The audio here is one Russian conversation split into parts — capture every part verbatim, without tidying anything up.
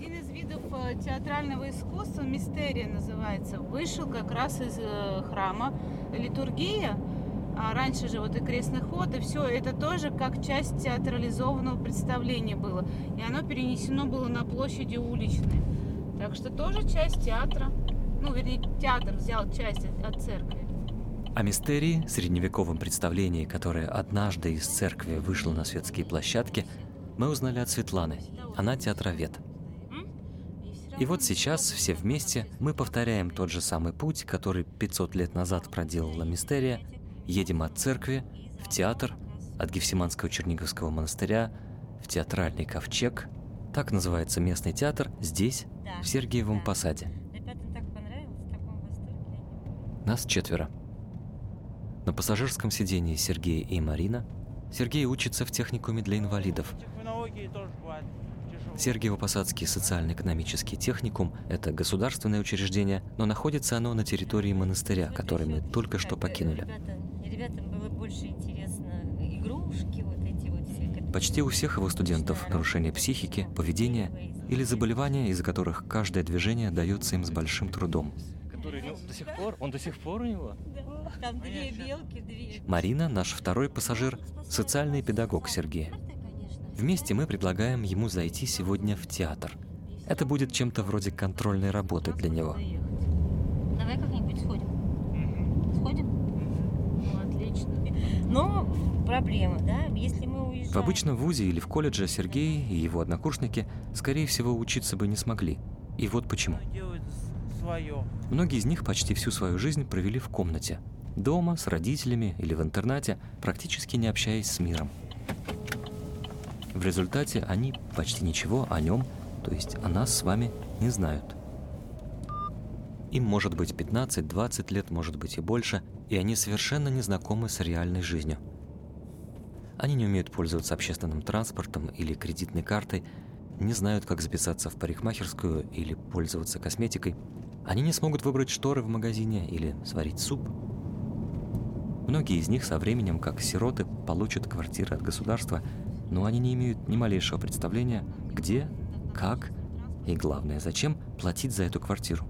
Один из видов театрального искусства, мистерия называется, вышел как раз из храма. Литургия, а раньше же вот и крестный ход, и все это тоже как часть театрализованного представления было. И оно перенесено было на площади уличной. Так что тоже часть театра. Ну, вернее, театр взял часть от церкви. О мистерии, средневековом представлении, которое однажды из церкви вышло на светские площадки, мы узнали от Светланы. Она театровед. И вот сейчас все вместе мы повторяем тот же самый путь, который пятьсот лет назад проделала мистерия. Едем от церкви в театр, от Гефсиманского Черниговского монастыря в театральный ковчег. Так называется местный театр здесь, в Сергиевом Посаде. Нас четверо. На пассажирском сидении Сергей и Марина. Сергей учится в техникуме для инвалидов. Сергиево-Посадский социально-экономический техникум – это государственное учреждение, но находится оно на территории монастыря, который мы только что покинули. Ребятам было больше интересно игрушки, вот эти вот все. Почти у всех его студентов нарушение психики, поведения или заболевания, из-за которых каждое движение дается им с большим трудом. Который до сих пор, он до сих пор у него? Да, там две белки, две. Марина, наш второй пассажир, социальный педагог Сергея. Вместе мы предлагаем ему зайти сегодня в театр. Это будет чем-то вроде контрольной работы для него. Давай как-нибудь сходим. Mm-hmm. Сходим? Mm-hmm. Ну, отлично. Но проблема, да, если мы уезжаем... В обычном вузе или в колледже Сергей и его однокурсники, скорее всего, учиться бы не смогли. И вот почему. Многие из них почти всю свою жизнь провели в комнате. Дома, с родителями или в интернате, практически не общаясь с миром. В результате они почти ничего о нем, то есть о нас с вами, не знают. Им может быть пятнадцать-двадцать лет, может быть и больше, и они совершенно не знакомы с реальной жизнью. Они не умеют пользоваться общественным транспортом или кредитной картой, не знают, как записаться в парикмахерскую или пользоваться косметикой. Они не смогут выбрать шторы в магазине или сварить суп. Многие из них со временем, как сироты, получат квартиры от государства, но они не имеют ни малейшего представления, где, как и, главное, зачем платить за эту квартиру.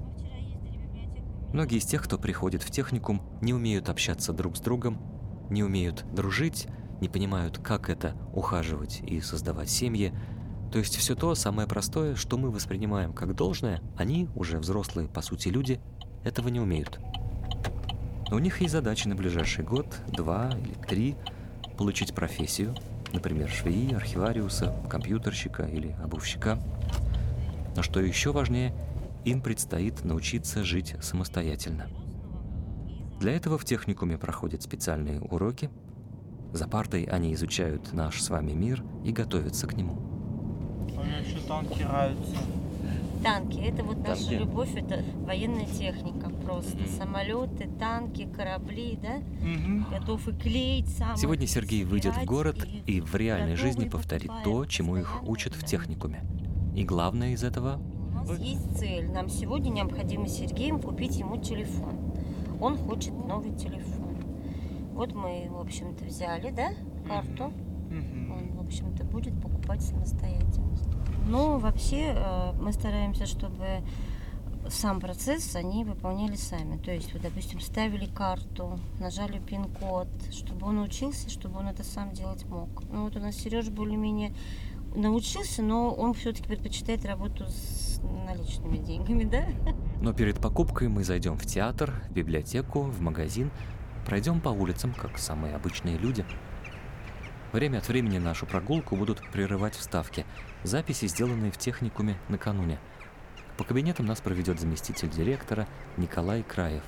Многие из тех, кто приходит в техникум, не умеют общаться друг с другом, не умеют дружить, не понимают, как это ухаживать и создавать семьи. То есть все то самое простое, что мы воспринимаем как должное, они, уже взрослые, по сути, люди, этого не умеют. Но у них есть задача на ближайший год, два или три получить профессию, например, швеи, архивариуса, компьютерщика или обувщика. Но что еще важнее, им предстоит научиться жить самостоятельно. Для этого в техникуме проходят специальные уроки. За партой они изучают наш с вами мир и готовятся к нему. У меня еще танки нравятся. Танки, это вот наша Танки. любовь, это военная техника просто. Mm-hmm. Самолеты, танки, корабли, да? Mm-hmm. Готов и клеить сам. Сегодня Сергей выйдет в город и в реальной готовы жизни и повторит покупаем то, чему их постоянно. учат в техникуме. И главное из этого У нас есть цель. Нам сегодня необходимо с Сергеем купить ему телефон. Он хочет новый телефон. Вот мы, в общем-то, взяли, да, карту. Mm-hmm. Он, в общем-то, будет покупать самостоятельно. Но вообще э, мы стараемся, чтобы сам процесс они выполняли сами. То есть, вот, допустим, ставили карту, нажали пин-код, чтобы он учился, чтобы он это сам делать мог. Ну вот у нас Сережа более-менее научился, но он все-таки предпочитает работу с наличными деньгами, да? Но перед покупкой мы зайдем в театр, в библиотеку, в магазин, пройдем по улицам, как самые обычные люди. Время от времени нашу прогулку будут прерывать вставки, записи, сделанные в техникуме накануне. По кабинетам нас проведет заместитель директора Николай Краев.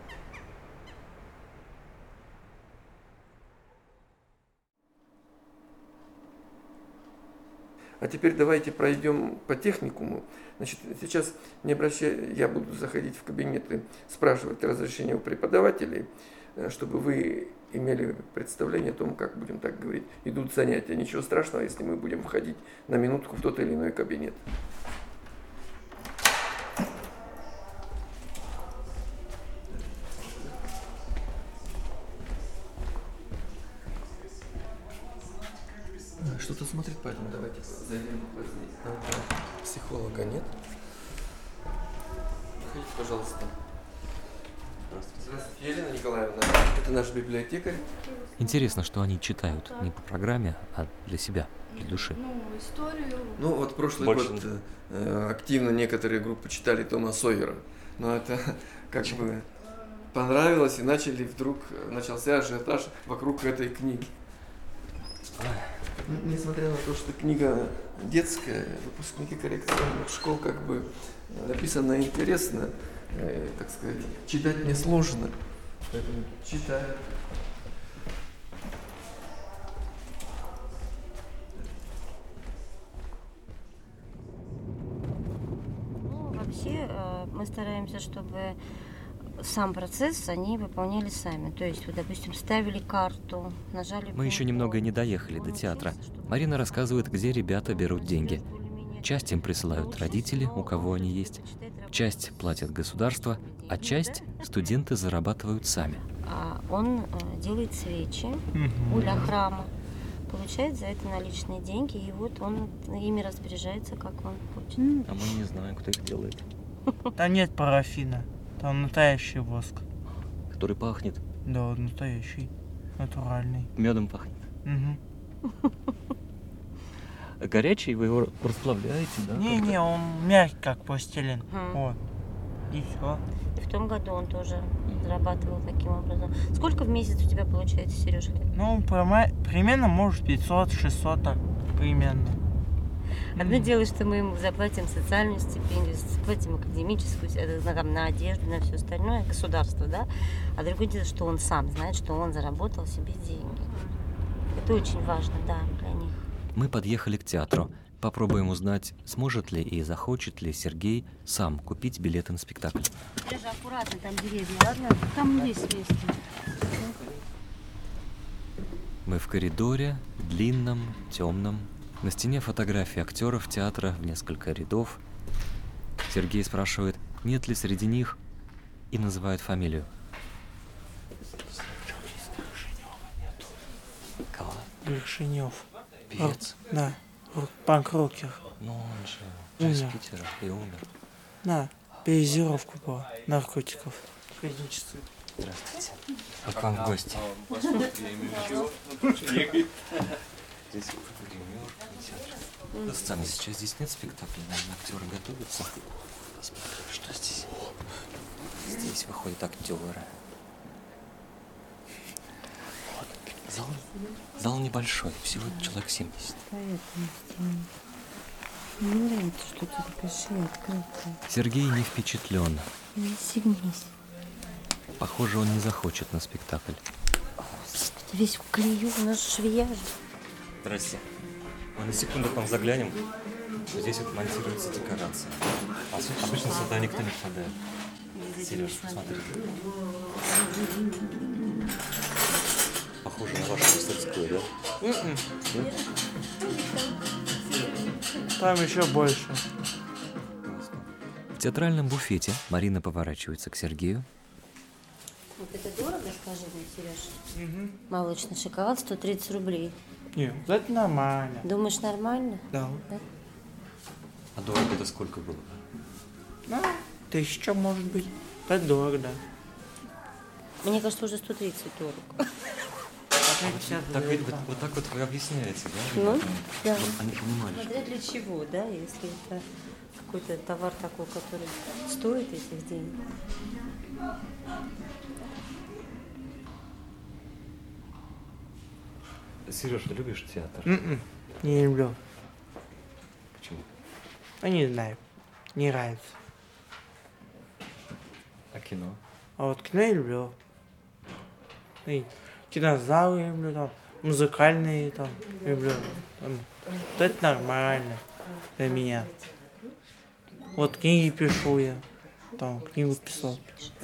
А теперь давайте пройдем по техникуму. Значит, сейчас не обращай, я буду заходить в кабинеты, спрашивать разрешение у преподавателей, чтобы вы имели представление о том, как, будем так говорить, идут занятия. Ничего страшного, если мы будем входить на минутку в тот или иной кабинет. Что-то смотрит, поэтому давайте зайдем позднее. Психолога нет. Проходите, пожалуйста. Здравствуйте, Елена Николаевна. Это наш библиотекарь. Интересно, что они читают не по программе, а для себя, для души. Ну, историю. Ну, вот прошлый Больше год э, активно некоторые группы читали Тома Сойера. Но это как бы понравилось, и начали вдруг, начался ажиотаж вокруг этой книги. Несмотря на то, что книга детская, выпускники коррекционных школ как бы написано интересно, э, так сказать, читать мне сложно, поэтому читаю. Ну, вообще э, мы стараемся, чтобы сам процесс они выполняли сами. То есть, вот, допустим, ставили карту, нажали... Мы еще немного не доехали до театра. Марина рассказывает, где ребята берут деньги. Часть им присылают родители, у кого они есть, часть платят государство, а часть студенты зарабатывают сами. А он э, делает свечи Мгм. для храма, получает за это наличные деньги, и вот он ими распоряжается, как он хочет. А мы не знаем, кто их делает. Там нет парафина. Там настоящий воск. Который пахнет, Да, настоящий. Натуральный. медом пахнет. Мгм. Горячий, вы его расплавляете, да? Не-не, он мягкий, как пластилин. Мгм. Вот. И все. И в том году он тоже зарабатывал таким образом. Сколько в месяц у тебя получается, Сережка? Ну, прямо- примерно, может, пятьсот-шестьсот, так, примерно. Одно М. дело, что мы ему заплатим социальную стипендию, заплатим академическую, это на, там, на одежду, на все остальное, государство, да? А другое дело, что он сам знает, что он заработал себе деньги. Это очень важно, да, для них. Мы подъехали к театру. Попробуем узнать, сможет ли и захочет ли Сергей сам купить билеты на спектакль. Сережа, аккуратно, там деревья, ладно? Там есть место. Мы в коридоре, длинном, темном. На стене фотографии актеров театра в несколько рядов. Сергей спрашивает, нет ли среди них, и называет фамилию. Кого? Вершинев. Певец. Да. Панк-рокер. Ну он же из Умер. Питера и умер. Да. Перезировка была наркотиков. Клиническую. Здравствуйте. А к вам в гости. Здесь гримерка, театр. Да, сцена, сейчас здесь нет спектакля, наверное, актеры готовятся. Посмотрим, что здесь. Здесь выходят актеры. Вот. Зал, зал небольшой, всего человек семьдесят. Мне нравится, что ты такая открытая. Сергей не впечатлен. Не сигнись. Похоже, он не захочет на спектакль. Ты весь в клею, у нас швея же. Здрасте. Мы на секунду к вам заглянем. Здесь вот монтируется декорация. А су- обычно сюда никто не впадает. Сереж, посмотри. Похоже на вашу мастерскую, да? Нет? Там еще больше. В театральном буфете Марина поворачивается к Сергею. Вот это дорого, скажи мне, Сереж? Молочный шоколад сто тридцать рублей. Нет, это нормально. Думаешь, нормально? Да. А дорого-то сколько было? Ну, тысяча, может быть. Это дорого, да. Мне кажется, уже сто тридцать дорого. Так ведь вот, вот так вот вы объясняете, да? Ну, ребятам? да. Вот они понимали, что... Смотря для чего, да, если это какой-то товар такой, который стоит этих денег. Сереж, ты любишь театр? М-м, не люблю. Почему? Я не знаю. Не нравится. А кино? А вот кино я люблю. И кинозалы я люблю, там, музыкальные там люблю. Там, вот это нормально для меня. Вот книги пишу я. Там книгу писал.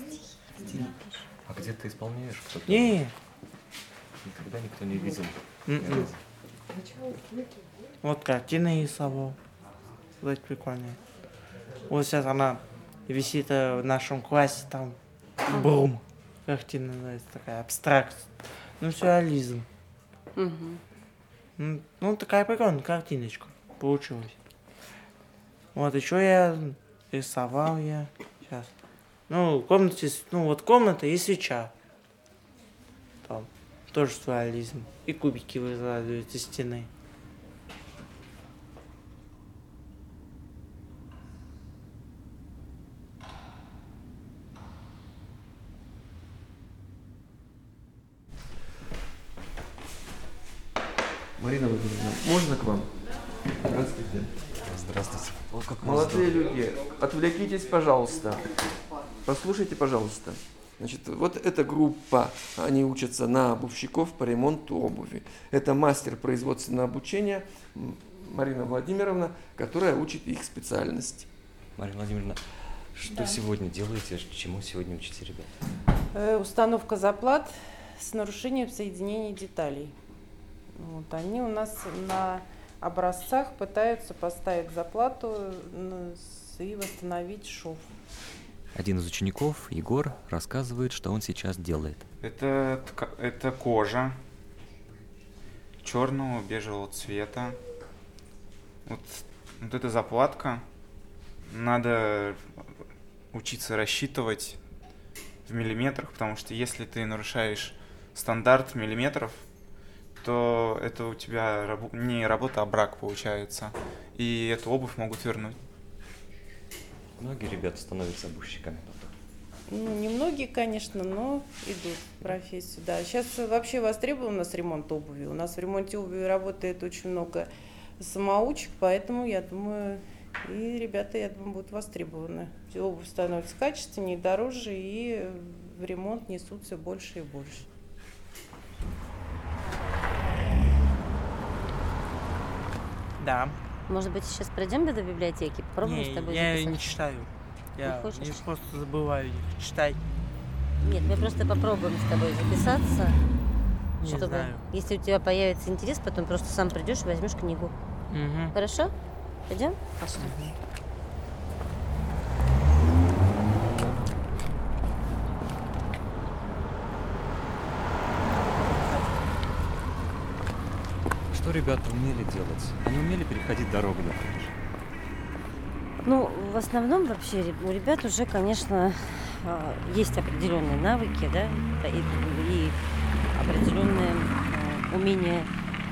А где ты исполняешь? Кто-то? Не, Никогда никто не видел. М-м. Ни разу. вот картина рисовал. Вот это прикольно. Вот сейчас она висит э, в нашем классе, там, Брум. Картина называется, такая абстракт. Ну, сюрреализм. Угу. Ну, ну, такая прикольная картиночка получилась. Вот еще я рисовал я сейчас. Ну, в комнате, ну вот комната и свеча. Там тоже сюрреализм. И кубики выкладывают из стены. Марина Владимировна, можно к вам? Здравствуйте. Здравствуйте. О, как Молодые люди, отвлекитесь, пожалуйста. Послушайте, пожалуйста. Значит, вот эта группа, они учатся на обувщиков по ремонту обуви. Это мастер производственного обучения Марина Владимировна, которая учит их специальности. Марина Владимировна, что да. сегодня делаете, чему сегодня учите ребят? Э, установка заплат с нарушением соединения деталей. Вот, они у нас на образцах пытаются поставить заплату и восстановить шов. Один из учеников, Егор, рассказывает, что он сейчас делает. Это, это кожа черного бежевого цвета. Вот, вот эта заплатка. Надо учиться рассчитывать в миллиметрах, потому что если ты нарушаешь стандарт миллиметров, то это у тебя раб- не работа, а брак получается. И эту обувь могут вернуть. Многие ребята становятся обувщиками потом. Ну, немногие, конечно, но идут в профессию. Да. Сейчас вообще востребован у нас ремонт обуви. У нас в ремонте обуви работает очень много самоучек, поэтому, я думаю, и ребята, я думаю, будут востребованы. Обувь становится качественнее, дороже, и в ремонт несут все больше и больше. Да. Может быть, сейчас пройдем до библиотеки, попробуем не, с тобой я записать? не читаю. Я Не хочешь? я просто забываю их читать. Нет, мы просто попробуем с тобой записаться, Не чтобы, знаю. если у тебя появится интерес, потом просто сам придешь и возьмешь книгу. Угу. Хорошо? Пойдем? Пошли. Что ребята умели делать? Они умели переходить дорогу, например? Ну, в основном вообще ре- у ребят уже, конечно, а, есть определенные навыки, да, и, и определенные а, умения,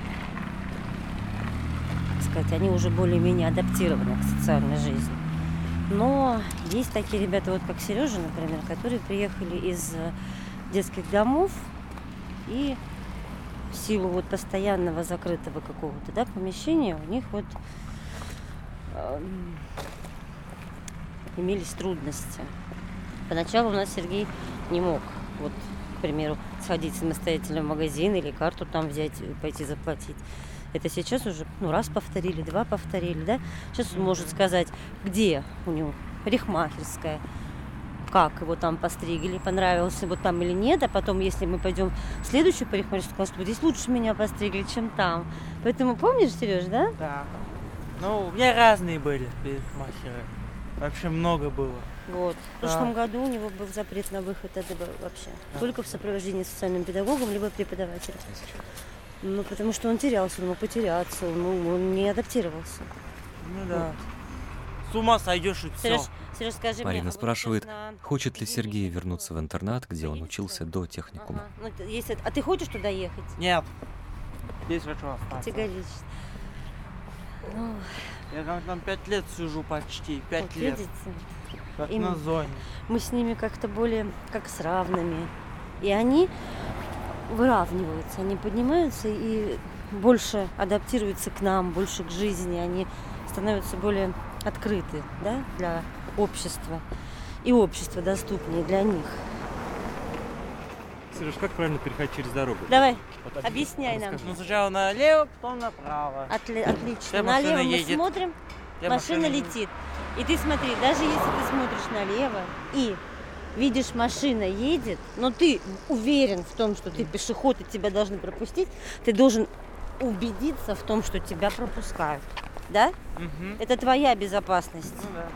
так сказать, они уже более-менее адаптированы к социальной жизни. Но есть такие ребята, вот как Сережа, например, которые приехали из э, детских домов и в силу вот постоянного закрытого какого-то, да, помещения у них вот э, имелись трудности. Поначалу у нас Сергей не мог, вот, к примеру, сходить самостоятельно в магазин или карту там взять, пойти заплатить. Это сейчас уже, ну, раз повторили, два повторили, да? Сейчас он может сказать, где у него парикмахерская, как его там постригли, понравился вот там или нет, а потом, если мы пойдем в следующую парикмахерскую, скажут, что здесь лучше меня постригли, чем там. Поэтому помнишь, Сереж, да? Да. Ну, у меня разные были парикмахеры. Вообще много было. Вот. В прошлом да. году у него был запрет на выход оттуда вообще. Да. Только в сопровождении с социальным педагогом, либо преподавателем. Ну, потому что он терялся, он мог потеряться, ну, он не адаптировался. Ну да. Вот. С ума сойдешь и все. Сереж, скажи Марина мне, спрашивает, а вот хочет ли Сергей вернуться в интернат, где он учился до техникума. Ага. Ну, если... А ты хочешь туда ехать? Нет. Здесь хочу остаться. Категорично. Ну... Я там, там пять лет сижу почти, пять вот лет. Видите? Как И на зоне. Мы с ними как-то более как с равными. И они выравниваются, они поднимаются и больше адаптируются к нам, больше к жизни. Они становятся более открыты, да, для общества. И общество доступнее для них. Сереж, как правильно переходить через дорогу? Давай, вот объясняй нам. Ну, сначала налево, потом направо. Отли- отлично. Сейчас Налево машина мы едет. смотрим, Я машина машина- летит. И ты смотри, даже если ты смотришь налево и видишь, машина едет, но ты уверен в том, что ты пешеход и тебя должны пропустить, ты должен убедиться в том, что тебя пропускают. Да? Угу. Это твоя безопасность. Ну да.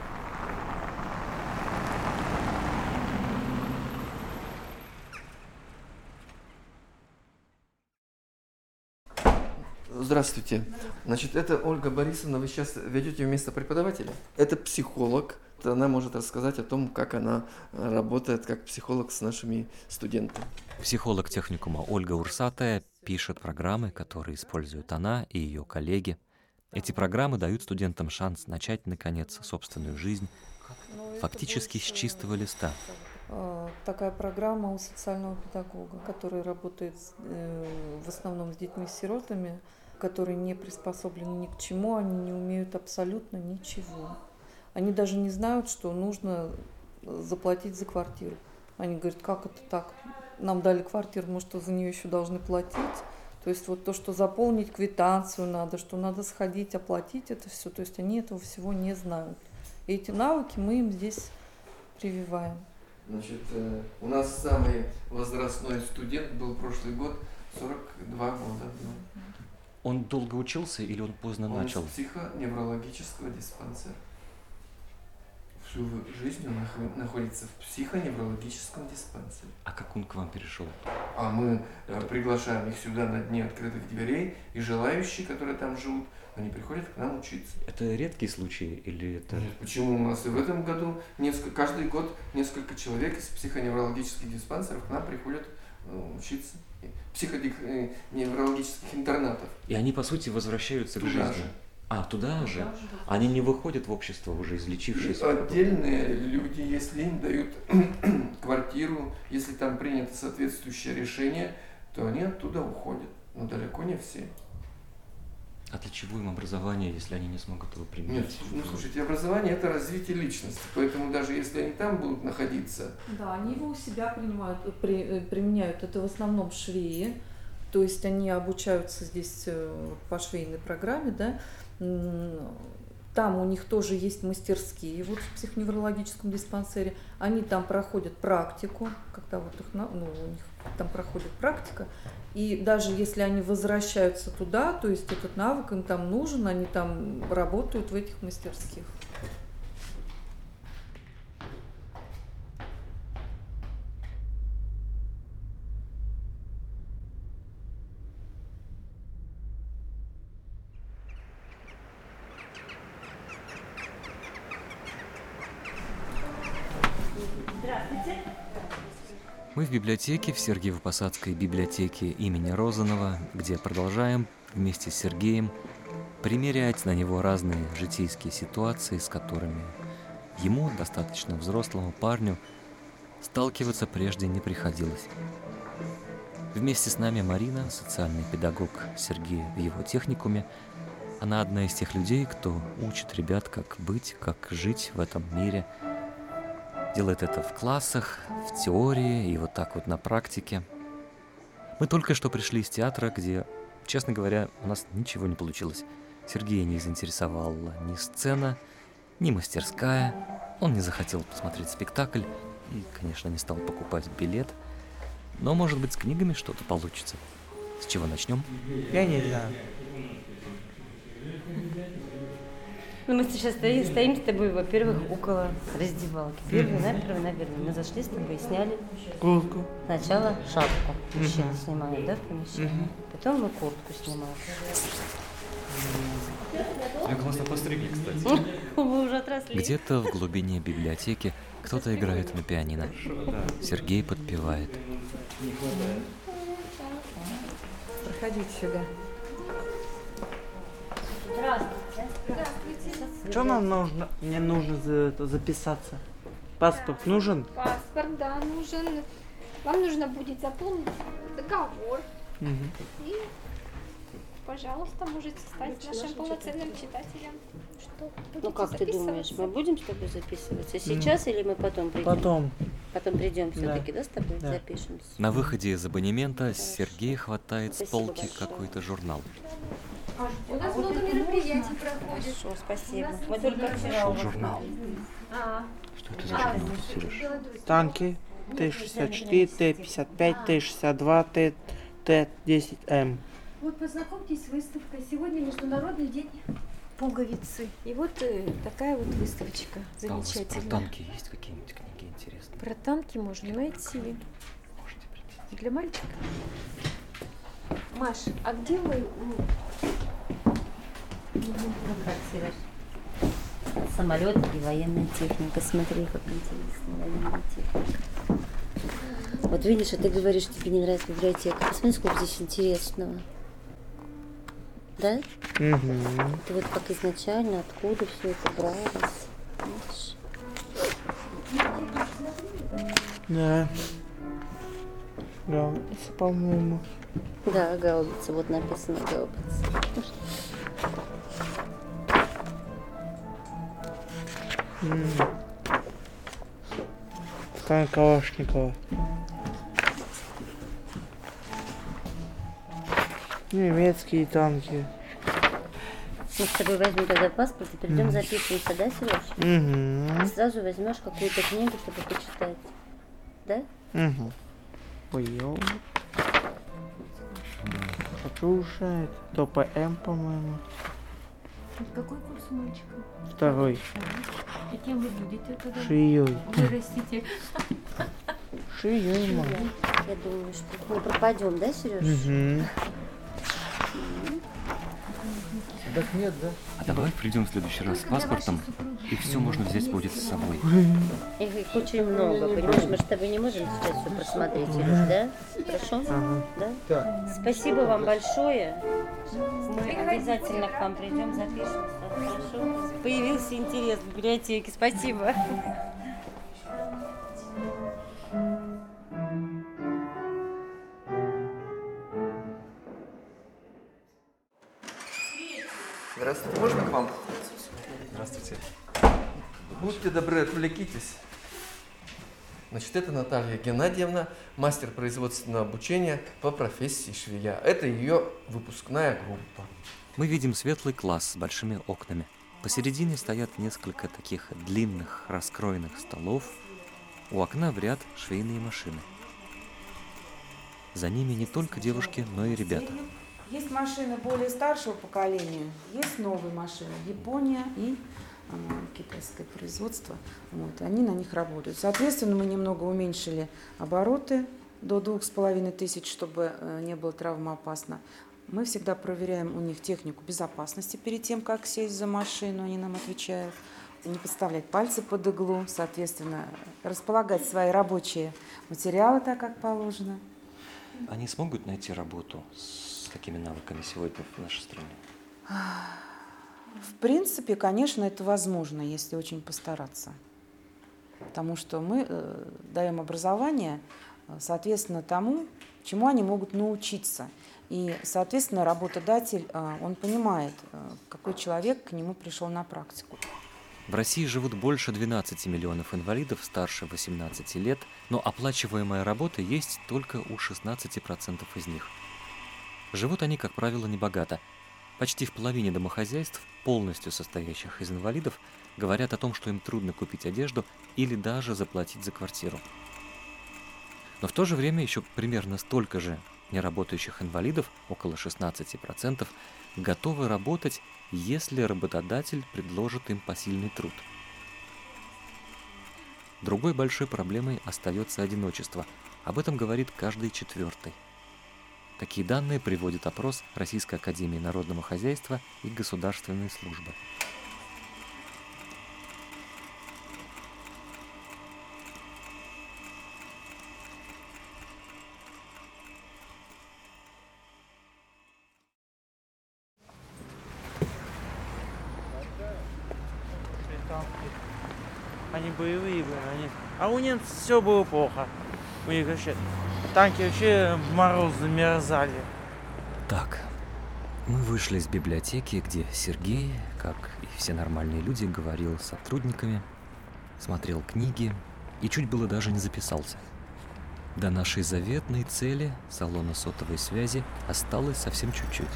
Здравствуйте. Значит, это Ольга Борисовна, вы сейчас ведете вместо преподавателя? Это психолог. Она может рассказать о том, как она работает как психолог с нашими студентами. Психолог техникума Ольга Урсатая пишет программы, которые используют она и ее коллеги. Эти программы дают студентам шанс начать, наконец, собственную жизнь, фактически с чистого листа. Такая программа у социального педагога, который работает в основном с детьми-сиротами, которые не приспособлены ни к чему, они не умеют абсолютно ничего. Они даже не знают, что нужно заплатить за квартиру. Они говорят, как это так? Нам дали квартиру, мы что, за нее еще должны платить? То есть вот то, что заполнить квитанцию надо, что надо сходить, оплатить это все. То есть они этого всего не знают. И эти навыки мы им здесь прививаем. Значит, у нас самый возрастной студент был прошлый год, сорок два года. Он долго учился или он поздно он начал? Он из психоневрологического диспансера. Всю жизнь он находится в психоневрологическом диспансере. А как он к вам перешел? А мы приглашаем их сюда на дни открытых дверей, и желающие, которые там живут, они приходят к нам учиться. Это редкий случай или это... Нет, почему? У нас и в этом году несколько, каждый год несколько человек из психоневрологических диспансеров к нам приходят ну, учиться. Психоневрологических интернатов. И они, по сути, возвращаются туда к жизни? Же. А, туда, туда же? Они не выходят в общество, уже излечившись? Отдельные люди, если им дают квартиру, если там принято соответствующее решение, то они оттуда уходят. Но далеко не все. А для чего им образование, если они не смогут его применить? Нет, ну слушайте, образование – это развитие личности, поэтому даже если они там будут находиться… Да, они его у себя принимают, при, применяют, это в основном швеи, то есть они обучаются здесь по швейной программе, да, там у них тоже есть мастерские, вот в психоневрологическом диспансере, они там проходят практику, когда вот их, ну, у них там проходит практика, и даже если они возвращаются туда, то есть этот навык им там нужен, они там работают в этих мастерских. Мы в библиотеке, в Сергиево-Посадской библиотеке имени Розанова, где продолжаем вместе с Сергеем примерять на него разные житейские ситуации, с которыми ему, достаточно взрослому парню, сталкиваться прежде не приходилось. Вместе с нами Марина, социальный педагог Сергея в его техникуме. Она одна из тех людей, кто учит ребят, как быть, как жить в этом мире. Делает это в классах, в теории и вот так вот на практике. Мы только что пришли из театра, где, честно говоря, у нас ничего не получилось. Сергея не заинтересовала ни сцена, ни мастерская. Он не захотел посмотреть спектакль и, конечно, не стал покупать билет. Но, может быть, с книгами что-то получится. С чего начнем? Я не знаю. Ну, мы сейчас стоим, стоим с тобой, во-первых, около раздевалки. Первый, напервый, наверное, мы зашли с тобой и сняли Куртку. сначала шапку. Мужчины mm-hmm. снимают, да, в помещении? Mm-hmm. Потом мы куртку снимаем. Тебя классно постригли, кстати. Вы уже отросли. Где-то в глубине библиотеки кто-то играет на пианино. Сергей подпевает. Проходите сюда. Здравствуйте. Что нам нужно? Мне нужно за это записаться. Паспорт нужен? Паспорт, да, нужен. Вам нужно будет заполнить договор. Угу. И, пожалуйста, можете стать нашим полноценным читателем. Что, ну как ты думаешь, мы будем с тобой записываться сейчас mm. или мы потом придем? Потом. Потом придем все-таки, да, да с тобой да. запишемся? На выходе из абонемента Сергей хватает с полки какой-то журнал. У нас много мероприятий проходит. Хорошо, спасибо. Мы только Шел журнал. А. Что это за журнал, Сереж? Танки Т шестьдесят четыре, Т пятьдесят пять, Т шестьдесят два, Т десять М. Вот познакомьтесь с выставкой. Сегодня Международный день пуговицы. И вот э, такая вот выставочка замечательная. А у вас про танки есть какие-нибудь книги интересные? Про танки можно найти. Можете принести. Для мальчика. Маш, а где вы Ну как, Сереж? Самолеты и военная техника. Смотри, как интересно, военная техника. Вот видишь, а ты говоришь, тебе не нравится библиотека. Посмотри, сколько здесь интересного. Да? Угу. Ты вот как изначально, откуда все это бралось. Видишь? Да. Гаубица, по-моему. Да, гаубица. Вот написано гаубица. Танк Калашникова. Немецкие танки. Мы с тобой возьмем тогда паспорт и придем записываться, да, Сереж? Угу. Сразу возьмешь какую-то книгу, чтобы почитать. Да? Угу. Ой, ё. Хочу уже ТПМ, по-моему. Какой курс у мальчика? Второй. И кем вы будете тогда? Шией. Вырастите. Шией, мама. Я думаю, что мы пропадем, да, Сереж? Угу. Так нет, да? А давай придем в следующий раз с паспортом, и все можно взять будет с собой. Их, их очень много, понимаешь? Мы же с тобой не можем сейчас все просмотреть, Сереж, да? Хорошо? Ага. Да? Да. Спасибо вам большое. Мы обязательно к вам придем, запишемся. Хорошо? Появился интерес в библиотеке. Спасибо. Здравствуйте, можно к вам? Здравствуйте. Будьте добры, отвлекитесь. Значит, это Наталья Геннадьевна, мастер производственного обучения по профессии швея. Это ее выпускная группа. Мы видим светлый класс с большими окнами. Посередине стоят несколько таких длинных раскроенных столов. У окна в ряд швейные машины. За ними не только девушки, но и ребята. Есть машины более старшего поколения, есть новые машины, Япония и э, китайское производство. Вот, они на них работают. Соответственно, мы немного уменьшили обороты до двух с половиной тысяч, чтобы э, не было травмоопасно. Мы всегда проверяем у них технику безопасности перед тем, как сесть за машину, они нам отвечают. Не подставлять пальцы под иглу, соответственно, располагать свои рабочие материалы так, как положено. Они смогут найти работу с такими навыками сегодня в нашей стране? В принципе, конечно, это возможно, если очень постараться. Потому что мы э, даем образование, соответственно, тому, чему они могут научиться. И, соответственно, работодатель, э, он понимает, э, какой человек к нему пришел на практику. В России живут больше двенадцати миллионов инвалидов старше восемнадцати лет, но оплачиваемая работа есть только у шестнадцати процентов из них. Живут они, как правило, небогато. Почти в половине домохозяйств, полностью состоящих из инвалидов, говорят о том, что им трудно купить одежду или даже заплатить за квартиру. Но в то же время еще примерно столько же неработающих инвалидов, около шестнадцати процентов, готовы работать, если работодатель предложит им посильный труд. Другой большой проблемой остается одиночество. Об этом говорит каждый четвертый. Такие данные приводит опрос Российской академии народного хозяйства и государственной службы. Они боевые были, они... А у немцев все было плохо. У них вообще танки вообще в мороз замерзали. Так, мы вышли из библиотеки, где Сергей, как и все нормальные люди, говорил с сотрудниками, смотрел книги и чуть было даже не записался. До нашей заветной цели, салона сотовой связи, осталось совсем чуть-чуть.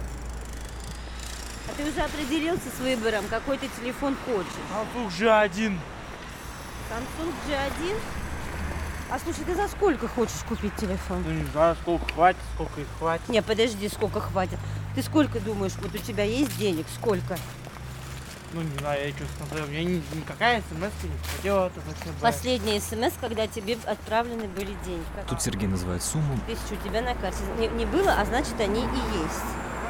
А ты уже определился с выбором, какой ты телефон хочешь? Samsung джи один. Samsung джи один? А слушай, ты за сколько хочешь купить телефон? Ну не знаю, сколько хватит, сколько их хватит. Не, подожди, сколько хватит. Ты сколько думаешь, вот у тебя есть денег? Сколько? Ну не знаю, я что смотрел, у меня ни, никакая смс не пойдет. Последняя смс, когда тебе отправлены были деньги. Тут Сергей называет сумму. Тысячу у тебя на карте. Не, не было, а значит они и есть.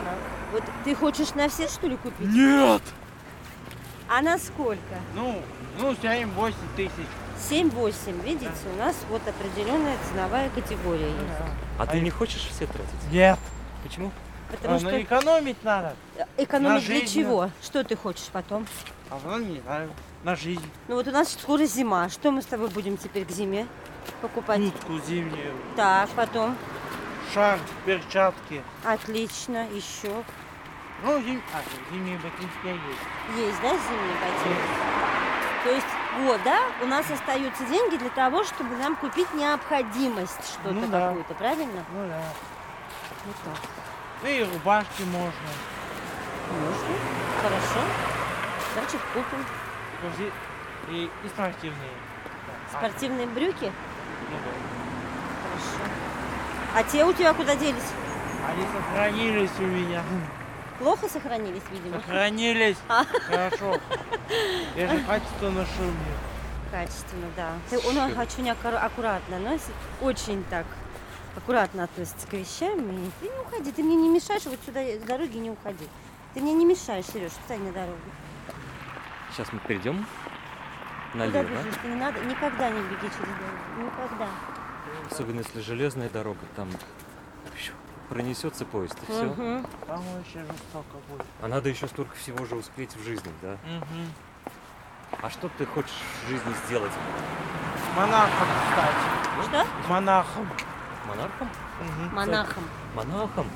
Вот ты хочешь на все, что ли, купить? Нет! А на сколько? Ну, ну семь-восемь тысяч. семь-восемь, видите, у нас вот определенная ценовая категория есть. А ты не хочешь все тратить? Нет. Почему? Потому А, что ну, экономить надо. экономить на для жизнь, чего? Что ты хочешь потом? А ну, не знаю, на жизнь. Ну вот у нас скоро зима. Что мы с тобой будем теперь к зиме покупать? Куртку зимнюю, Так, потом. шарф, перчатки. Отлично. Еще. Ну, зим... а, зимние ботинки есть. Есть, да, зимние ботинки? То есть, вот, да, у нас остаются деньги для того, чтобы нам купить необходимость что-то Ну да. какую-то, правильно? Ну да. Вот так. Ну и рубашки можно. Можно. Хорошо. Значит, купим. Подожди. И, и спортивные. Спортивные брюки? Ну да. Хорошо. А те у тебя куда делись? Они сохранились у меня. Плохо сохранились, видимо? Сохранились. А. Хорошо. Я же качество ношу мне. Качественно, да. Ты, он очень аккура- аккуратно носит, очень так аккуратно относится к вещам. И ты не уходи, ты мне не мешаешь, вот сюда с дороги не уходи. Ты мне не мешаешь, Сереж, встань на дорогу. Сейчас мы перейдем Куда налево. бежишь? Ты не надо, никогда не беги через дорогу, никогда. Особенно если железная дорога, там фью, пронесется поезд и все. Угу. Там вообще жестоко будет. А надо еще столько всего же успеть в жизни, да? Угу. А что ты хочешь в жизни сделать? Монахом стать. Что? Монахом. Монархом? Угу. Монахом. Монахом?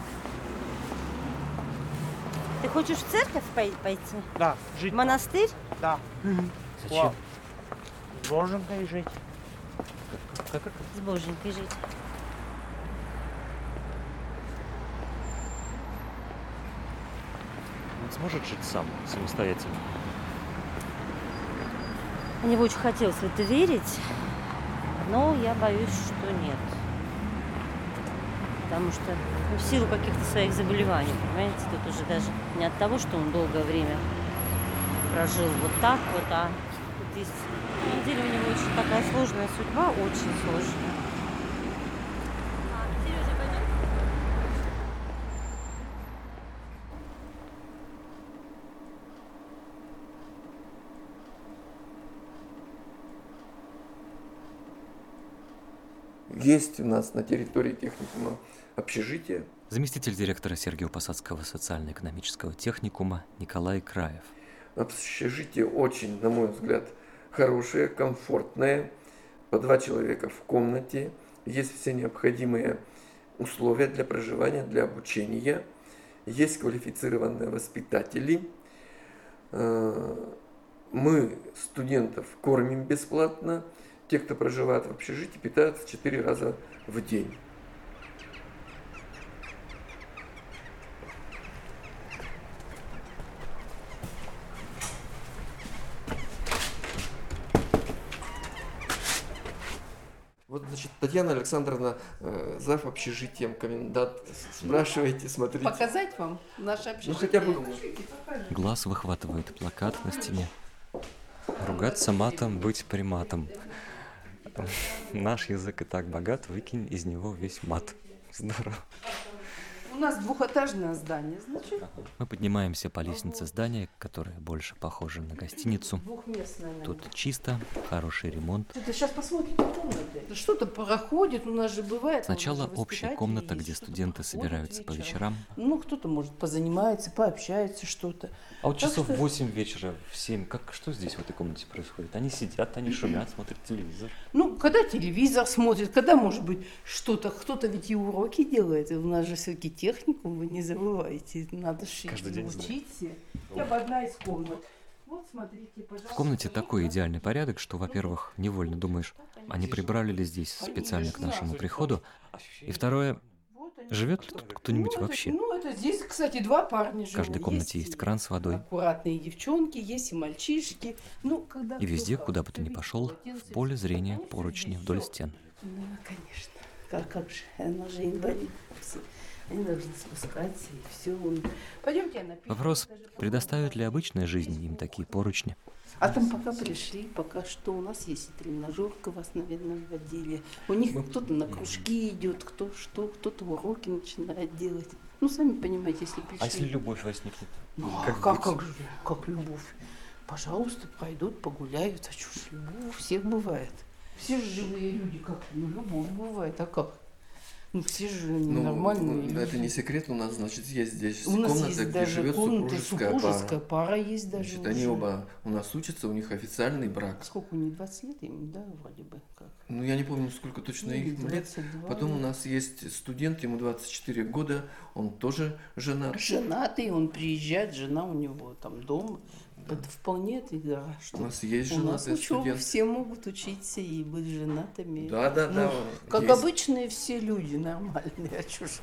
Ты хочешь в церковь пой- пойти? Да, жить. В монастырь? Да. Зачем? С Боженькой жить. Как, как? С Боженькой жить. Он сможет жить сам, самостоятельно? Мне бы очень хотелось в это верить, но я боюсь, что нет. Потому что ну, в силу каких-то своих заболеваний, понимаете, тут уже даже не от того, что он долгое время прожил вот так вот, а тут есть, на самом деле у него очень такая сложная судьба, очень сложная. Сережа, пойдем? Есть у нас на территории техникума общежитие. Заместитель директора Сергиево-Посадского социально-экономического техникума Николай Краев. Общежитие очень, на мой взгляд, хорошее, комфортное. По два человека в комнате. Есть все необходимые условия для проживания, для обучения. Есть квалифицированные воспитатели. Мы студентов кормим бесплатно. Те, кто проживает в общежитии, питаются четыре раза в день. Вот, значит, Татьяна Александровна, э, зав. Общежитием, комендант. Спрашивайте, смотрите. Показать вам наше общежитие? Ну, хотя бы... Глаз выхватывает плакат на стене. Ругаться матом, быть приматом. Наш язык и так богат, выкинь из него весь мат. Здорово. У нас двухэтажное здание, значит. Мы поднимаемся по лестнице здания, которое больше похоже на гостиницу. Двухместное. Тут чисто, хороший ремонт. Это сейчас посмотрите комнаты. Что-то проходит, у нас же бывает. Сначала общая комната, где студенты собираются по вечерам. Ну, кто-то, может, позанимается, пообщается, что-то. А вот Так часов что- в восемь вечера, в семь, как, что здесь в этой комнате происходит? Они сидят, они шумят, смотрят телевизор. Ну, когда телевизор смотрит, когда, может быть, что-то, кто-то ведь и уроки делает. У нас же все-таки техникум, вы не забывайте. Надо же Каждый день учиться. Хотя бы одна из комнат. Вот, смотрите, пожалуйста. В комнате такой идеальный порядок, что, во-первых, невольно думаешь, они прибрали ли здесь специально к нашему приходу, и второе, живет ли тут кто-нибудь Ну, это- вообще? Ну, это здесь, кстати, два парня В живут. каждой комнате есть кран с водой, Аккуратные девчонки, есть и мальчишки. Ну, когда и везде, кто куда бы ты ни пошел, в поле зрения поручни вдоль стен. Ну, конечно. Как, как же, она же инвалид. Все. Они должны спускаться, и все. Пойдемте, я напишу. Вопрос, предоставит ли обычная жизнь им такие поручни? А там пока пришли, пока что у нас есть и тренажерка вас, наверное, в отделе. У них кто-то на кружки идет, кто что, кто-то уроки начинает делать. Ну, сами понимаете, если пришли. А если любовь возникнет? Ну, как, а как, как же, как любовь? Пожалуйста, пойдут, погуляют. А что ж, любовь у всех бывает. Все же живые люди, как? Ну, любовь бывает, а как? Ну, все же Ну, нормальные люди. это не секрет, у нас, значит, есть здесь У нас комната, есть где даже живет комната, супружеская, супружеская пара. пара есть даже Значит, уже. они оба у нас учатся, у них официальный брак. Сколько у них, двадцать лет им, да, вроде бы, как? Ну, я не помню, сколько точно Или их лет. двадцать два. Потом у нас есть студент, ему двадцать четыре года, он тоже женат. Женатый, он приезжает, жена у него там дома. Это вполне это игра. Что У нас есть у нас женатый учеба, студент. все могут учиться и быть женатыми. Да, да, Ну, да. как есть. обычные все люди, нормальные, а чё ж.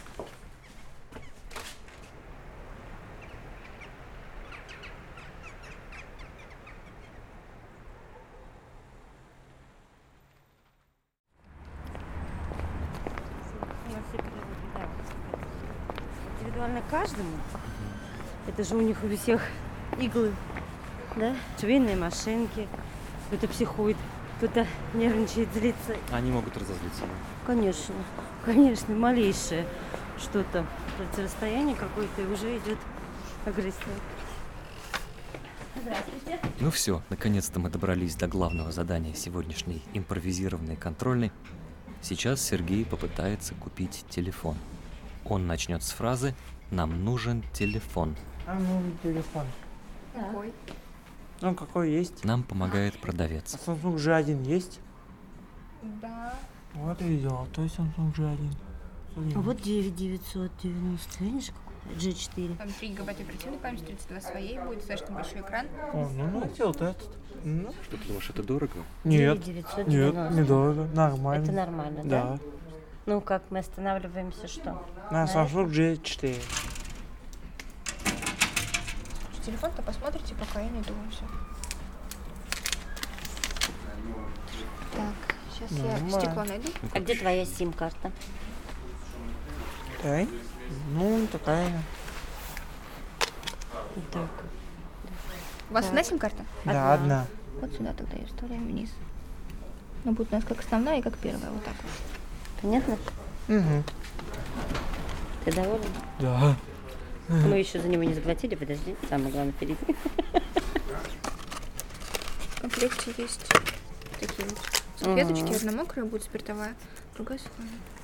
Индивидуально каждому. Это же у них у всех иглы, да? Швейные машинки. Кто-то психует, кто-то нервничает, злится. Они могут разозлиться. Конечно, конечно, малейшее что-то, противостояние какое-то, и уже идет агрессия. Здравствуйте. Ну все, наконец-то мы добрались до главного задания сегодняшней импровизированной контрольной. Сейчас Сергей попытается купить телефон. Он начнет с фразы «Нам нужен телефон». А ну, телефон. Какой? Ну, какой есть? Нам помогает продавец. А Samsung джи один есть? Да. Вот и золотой Samsung джи один. Смотри. А вот девять девятьсот девяносто, видишь, какой? джи четыре. Там три гигабайта оперативной памяти, тридцать два своей будет, достаточно большой экран. О, ну, ну, вот этот. Ну. Что, ты думаешь, это дорого? Нет, девятьсот нет, девяносто. недорого, нормально. Это нормально, да? Да. Ну как, мы останавливаемся, что? На Samsung джи четыре. Телефон-то посмотрите, пока я не думаю все. Так, сейчас я Нормально. стекло найду. А где твоя сим-карта? Так, ну, такая. Так. У вас Так. одна сим-карта? Да, одна. Вот сюда тогда и вставляем вниз. Ну, будет у нас как основная и как первая, вот так вот. Понятно? Угу. Ты доволен? Да. Мы еще за него не заплатили, подожди, самое главное впереди. В комплекте есть такие вот салфеточки. Ага. Одна мокрая будет спиртовая, другая сухая.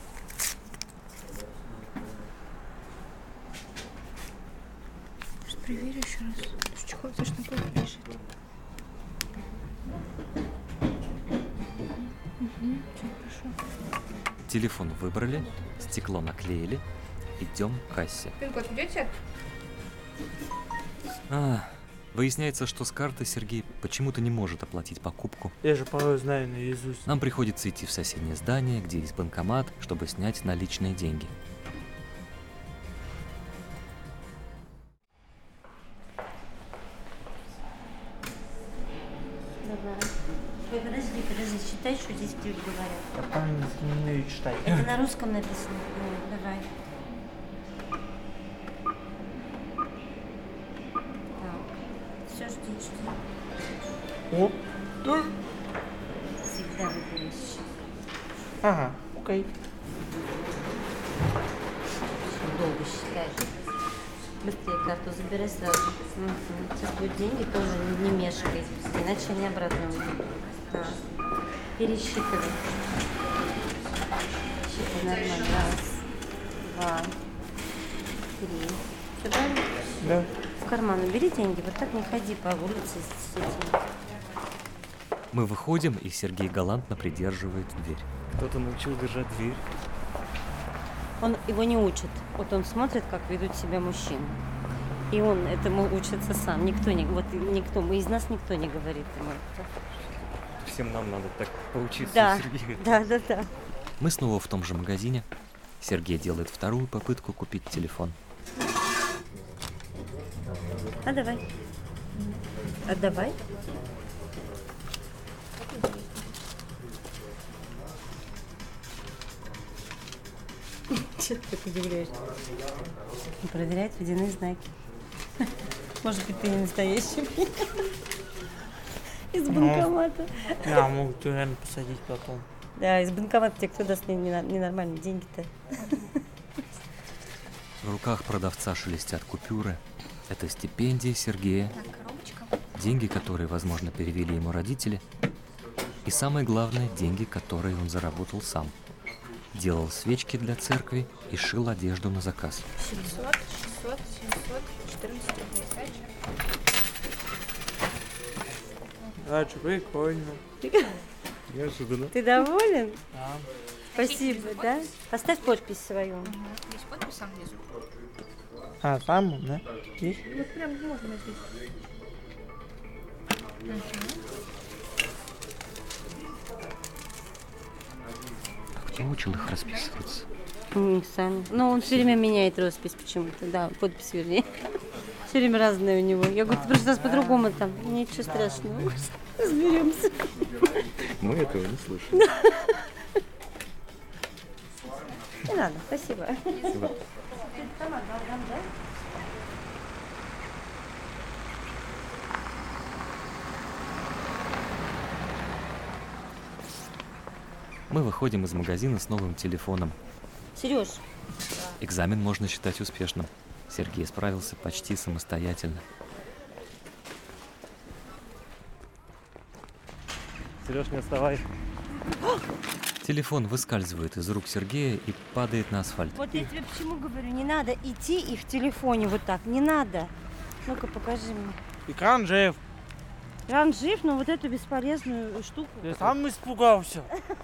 Сейчас проверю еще раз. Потому что чехол достаточно плохо лежит. Угу, все хорошо. Телефон выбрали, стекло наклеили. Идем к кассе. Пин-код ведете? А, выясняется, что с карты Сергей почему-то не может оплатить покупку. Я же порой знаю наизусть. Нам приходится идти в соседнее здание, где есть банкомат, чтобы снять наличные деньги. Давай. Ой, подожди, подожди, считай, что здесь люди говорят. Я там не умею читать. Это на русском написано. Ну, давай. Так. Все, жди, жди. О, да. Всегда выберешь сейчас. Ага, окей. Долго считаешь. Быстрее карту забирай сразу. Угу. Сейчас будут деньги, тоже не, не мешкай. Иначе они обратно уйдут. Так. Пересчитывай. Считай нормально. Раз, два, три. Все правильно? Да. В карман убери деньги. Вот так не ходи по улице с этим. Мы выходим, и Сергей галантно придерживает дверь. Кто-то научил держать дверь. Он его не учит. Вот он смотрит, как ведут себя мужчины. И он этому учится сам. Никто не, вот никто, мы из нас никто не говорит ему. Всем нам надо так поучиться, Да, Сергей. да, да, да. Мы снова в том же магазине. Сергей делает вторую попытку купить телефон. А давай. А давай. Чего ты так удивляешься? Проверяет водяные знаки. Может быть, ты не настоящий. Из банкомата. Я могу реально посадить потом. Да, из банкомата тебе кто даст ненормальные деньги-то? В руках продавца шелестят купюры. Это стипендии Сергея, деньги, которые, возможно, перевели ему родители, и самое главное, деньги, которые он заработал сам. Делал свечки для церкви и шил одежду на заказ. семьсот, шестьсот, семьсот, четырнадцать рублей. Дальше прикольно. Неожиданно. Ты доволен? Да. Спасибо, да? Поставь подпись свою. Здесь подпись сам внизу. А, там, да? Здесь? Вот прям можно здесь. Кто учил их расписываться? Не сами. Но он все время меняет роспись почему-то. Да, подпись вернее. Все время разная у него. Я говорю, ты в прошлый раз по-другому там. Ничего страшного. Разберемся. Мы этого не слышали. Не надо, спасибо. Спасибо. Мы выходим из магазина с новым телефоном. Сереж. Экзамен можно считать успешным. Сергей справился почти самостоятельно. Сереж, не отставай. Телефон выскальзывает из рук Сергея и падает на асфальт. Вот я тебе почему говорю, не надо идти и в телефоне вот так, не надо. Ну-ка, покажи мне. Экран жив. Экран жив, но вот эту бесполезную штуку. Я сам испугался.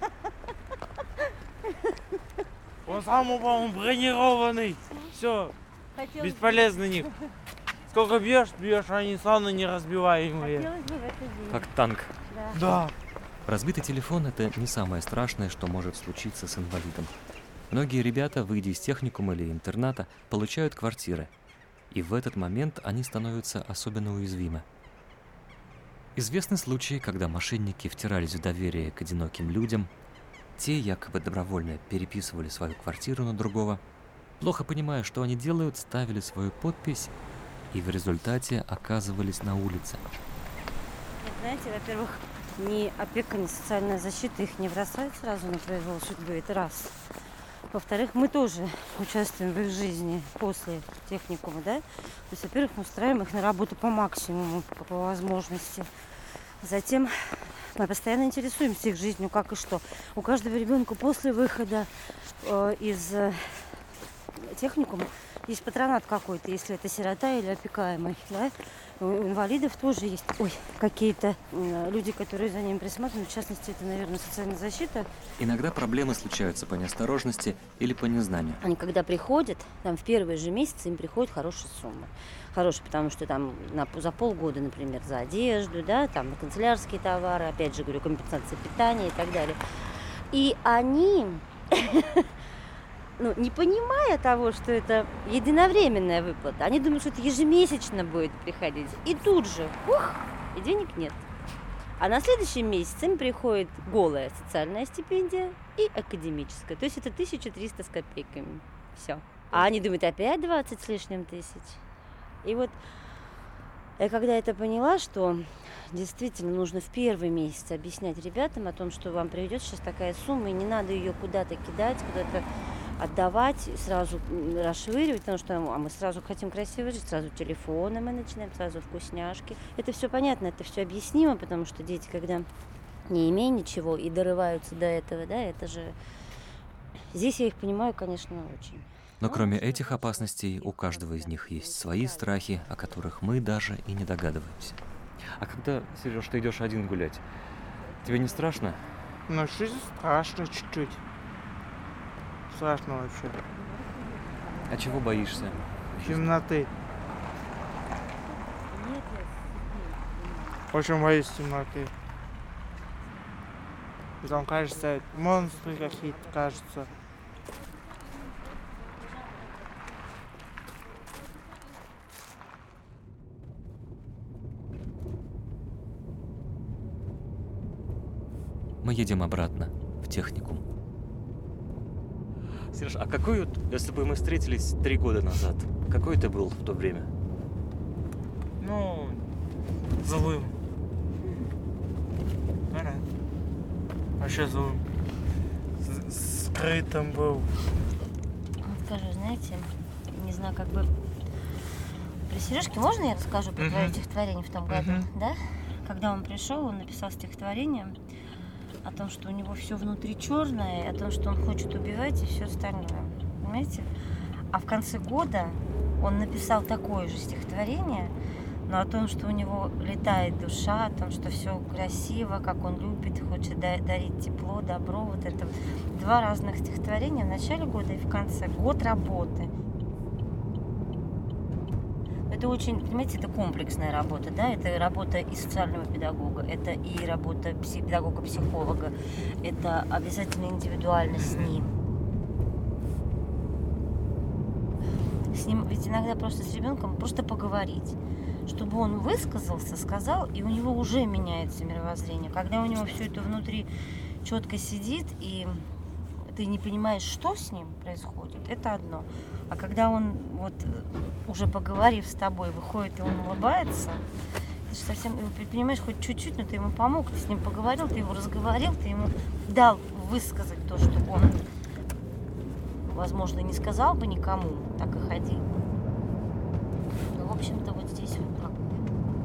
Он сам, по-моему, бронированный. Все, Хотелось бесполезно них. Сколько бьешь, бьешь, они славно неразбиваемые. Хотелось бы в это верить. Как танк. Да. Да. Разбитый телефон – это не самое страшное, что может случиться с инвалидом. Многие ребята, выйдя из техникума или интерната, получают квартиры. И в этот момент они становятся особенно уязвимы. Известны случаи, когда мошенники втирались в доверие к одиноким людям, те якобы добровольно переписывали свою квартиру на другого, плохо понимая, что они делают, ставили свою подпись и в результате оказывались на улице. Нет, знаете, во-первых, ни опека, ни социальная защита их не бросает сразу на произвол судьбы, это раз. Во-вторых, мы тоже участвуем в их жизни после техникума, да? То есть, во-первых, мы устраиваем их на работу по максимуму, по, по возможности. Затем мы постоянно интересуемся их жизнью, как и что. У каждого ребенка после выхода э, из э, техникума есть патронат какой-то, если это сирота или опекаемый, да? У инвалидов тоже есть ой, какие-то э, люди, которые за ними присматривают. В частности, это, наверное, социальная защита. Иногда проблемы случаются по неосторожности или по незнанию. Они когда приходят, там в первые же месяцы им приходят хорошие суммы. Хорошие, потому что там на, за полгода, например, за одежду, да, там на канцелярские товары, опять же говорю, компенсация питания и так далее. И они, ну, не понимая того, что это единовременная выплата, они думают, что это ежемесячно будет приходить. И тут же, ух, и денег нет. А на следующий месяц им приходит голая социальная стипендия и академическая. То есть это тысяча триста с копейками. Все. А они думают, опять двадцать с лишним тысяч. И вот я когда это поняла, что действительно нужно в первый месяц объяснять ребятам о том, что вам придет сейчас такая сумма, и не надо ее куда-то кидать, куда-то отдавать, сразу расшвыривать, потому что а мы сразу хотим красиво жить, сразу телефоны мы начинаем, сразу вкусняшки. Это все понятно, это все объяснимо, потому что дети, когда не имея ничего и дорываются до этого, да, это же... Здесь я их понимаю, конечно, очень. Но кроме этих опасностей, у каждого из них есть свои страхи, о которых мы даже и не догадываемся. А когда, Сереж, ты идешь один гулять, тебе не страшно? Ну, жизнь страшно чуть-чуть. Страшно вообще. А чего боишься? Темноты. Очень боюсь темноты. И там, кажется, монстры какие-то, кажется. Мы едем обратно, в техникум. Сереж, а какой вот, если бы мы встретились три года назад, какой ты был в то время? Ну, злым. Ага. Вообще злым. С- скрытым был. Вот скажу, знаете, не знаю, как бы... При Сережке можно я расскажу про твое стихотворение в том году, да? Когда он пришел, он написал стихотворение о том, что у него все внутри черное, о том, что он хочет убивать и все остальное. Понимаете? А в конце года он написал такое же стихотворение, но о том, что у него летает душа, о том, что все красиво, как он любит, хочет дарить тепло, добро. Вот это два разных стихотворения в начале года и в конце. Год работы. Это очень, понимаете, это комплексная работа, да, это работа и социального педагога, это и работа педагога-психолога, это обязательно индивидуально с ним. С ним ведь иногда просто с ребенком просто поговорить, чтобы он высказался, сказал, и у него уже меняется мировоззрение. Когда у него все это внутри четко сидит, и ты не понимаешь, что с ним происходит, это одно. А когда он, вот, уже поговорив с тобой, выходит, и он улыбается, ты же совсем, понимаешь, хоть чуть-чуть, но ты ему помог, ты с ним поговорил, ты его разговорил, ты ему дал высказать то, что он, возможно, не сказал бы никому, так и ходил. Ну, в общем-то, вот здесь вот как бы.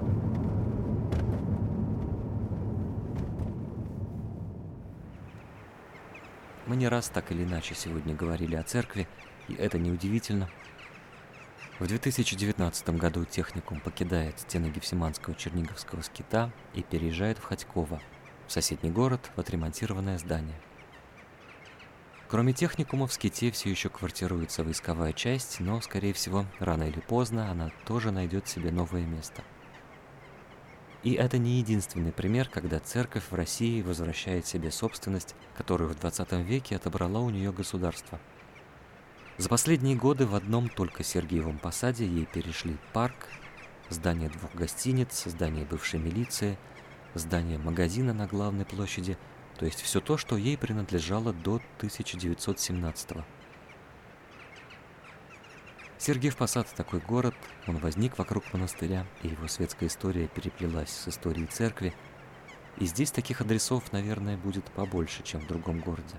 Мы не раз так или иначе сегодня говорили о церкви, и это неудивительно. В две тысячи девятнадцатом году техникум покидает стены Гефсиманского Черниговского скита и переезжает в Хотьково, в соседний город, в отремонтированное здание. Кроме техникума в ските все еще квартируется войсковая часть, но, скорее всего, рано или поздно она тоже найдет себе новое место. И это не единственный пример, когда церковь в России возвращает себе собственность, которую в двадцатом веке отобрало у нее государство. За последние годы в одном только Сергиевом Посаде ей перешли парк, здание двух гостиниц, здание бывшей милиции, здание магазина на главной площади, то есть все то, что ей принадлежало до тысяча девятьсот семнадцатого. Сергиев Посад – такой город, он возник вокруг монастыря, и его светская история переплелась с историей церкви, и здесь таких адресов, наверное, будет побольше, чем в другом городе.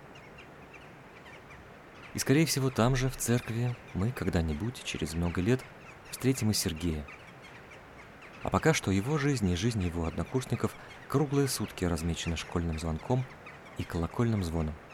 И, скорее всего, там же, в церкви, мы когда-нибудь, через много лет, встретим и Сергея. А пока что его жизнь и жизнь его однокурсников круглые сутки размечены школьным звонком и колокольным звоном.